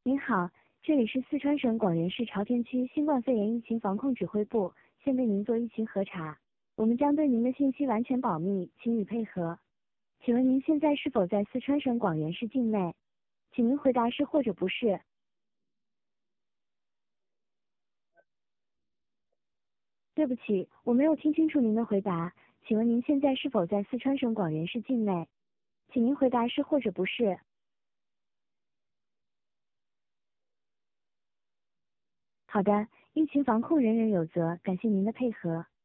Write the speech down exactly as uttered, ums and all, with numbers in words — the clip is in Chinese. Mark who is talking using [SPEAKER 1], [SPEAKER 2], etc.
[SPEAKER 1] 您好，这里是四川省广元市朝天区新冠肺炎疫情防控指挥部，现为您做疫情核查。我们将对您的信息完全保密，请予配合。请问您现在是否在四川省广元市境内？请您回答是或者不是。对不起，我没有听清楚您的回答，请问您现在是否在四川省广元市境内？请您回答是或者不是。好的，疫情防控人人有责，感谢您的配合。